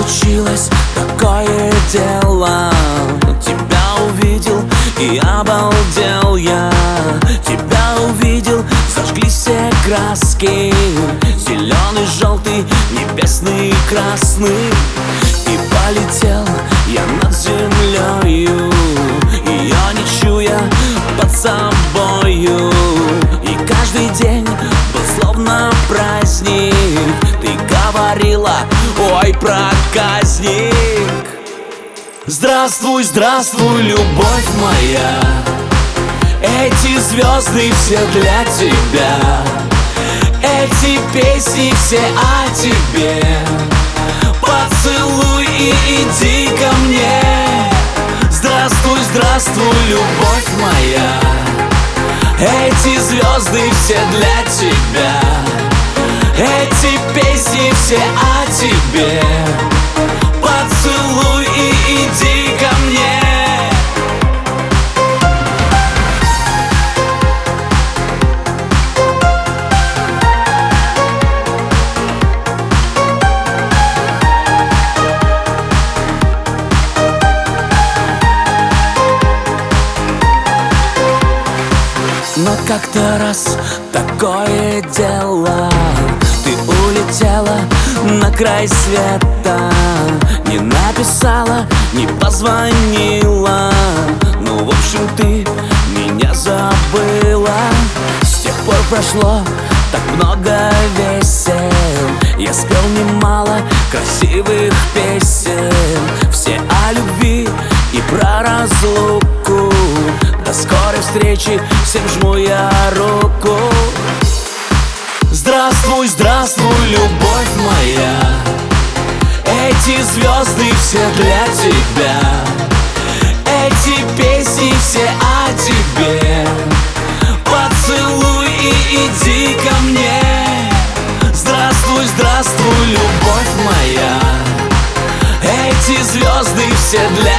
случилось такое дело. Тебя увидел и обалдел я. Тебя увидел, зажглись все краски: зеленый, желтый, небесный, красный. И полетел я над землею, ее не чуя под собою. И каждый день был словно праздник. Ты говорила: ой, проказник. Здравствуй, здравствуй, любовь моя, эти звезды все для тебя, эти песни все о тебе. Поцелуй и иди ко мне. Здравствуй, здравствуй, любовь моя, эти звезды все для тебя, эти песни все о тебе. Поцелуй и иди ко мне. Но как-то раз такое дело, ты улетела на край света, не написала, не позвонила. Ну, в общем, ты меня забыла. С тех пор прошло так много весел, я спел немало красивых песен, все о любви и про разлуку. До скорой встречи, всем жму я руку. Здравствуй, здравствуй, любовь моя, эти звезды все для тебя, эти песни все о тебе. Поцелуй и иди ко мне. Здравствуй, здравствуй, любовь моя, эти звезды все для